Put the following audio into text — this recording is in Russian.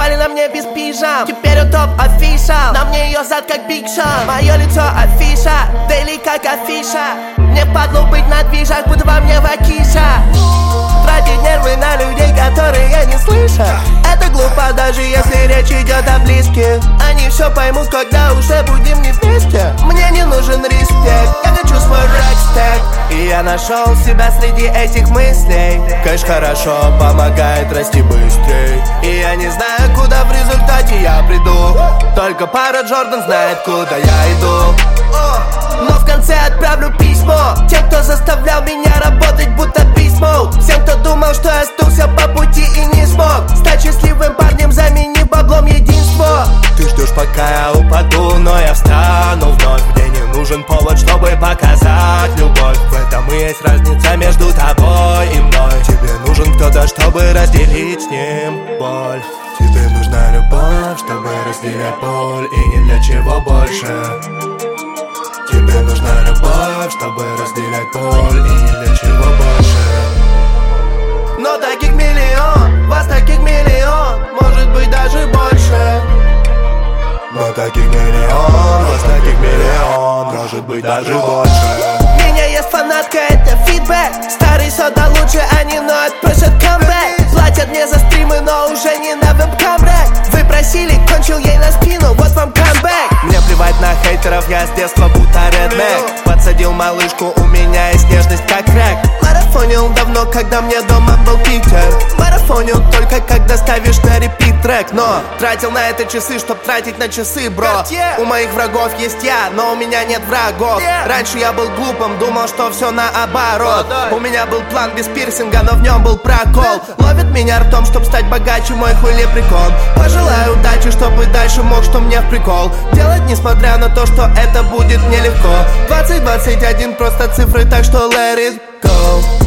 Спали на мне без пижам, теперь он топ-афиша. На мне ее зад как Биг Шон, мое лицо афиша, дейли как афиша. Мне впадло быть на движах, будто во мне вакиша. Тратить нервы на людей, которые я не слышу. Это глупо, даже если речь идет о близких. Они все поймут, когда уже будем не вместе. Мне не нужен респект, я хочу свой рэкстек. И я нашел себя среди этих мыслей. Кэш хорошо помогает расти быстрей. И я не знаю, куда в результате я приду. Только пара Джордан знает, куда я иду. Но в конце отправлю письмо тем, кто заставлял меня работать, будто письмо. Всем, кто думал, что я сдулся по пути и не смог стать счастливым парнем, заменив баблом единство. Ты ждешь, пока я упаду, но я встану вновь. Мне не нужен повод, чтобы показать любовь. В этом и есть разница между тобой и мной. Тебе нужен кто-то, чтобы разделить с ним боль. Тебе нужна любовь, чтобы разделять боль, и ни для чего больше. Тебе нужна любовь, чтобы разделять боль, и ни для чего больше. Но таких миллион, вас таких миллион, может быть даже больше. Но таких миллион, вас таких миллион, может быть даже больше. У меня есть фанатка, это фидбэк. Старый сода лучше, они ноют, просят камбэк. Платят мне за стримы, но уже не на веб-камбэк. Вы просили, кончил ей на спину, вот вам камбэк. Мне плевать на хейтеров, я с детства будто реднек. Подсадил малышку, у меня есть нежность как рэк. Марафонил давно, когда мне дома был Питер. Марафонил только когда ставишь на репит трек. Но тратил на это часы, чтоб тратить на часы, бро. У моих врагов есть я, но у меня нет врагов. Раньше я был глупым, думал, что все наоборот. У меня был план без пирсинга, но в нем был прокол. Ловит меня ртом, чтоб стать богаче, мой хуй лепрекон. Пожелаю удачи, чтобы дальше мог, что мне в прикол делать, несмотря на то, что это будет нелегко. 2021 просто цифры, так что let it go.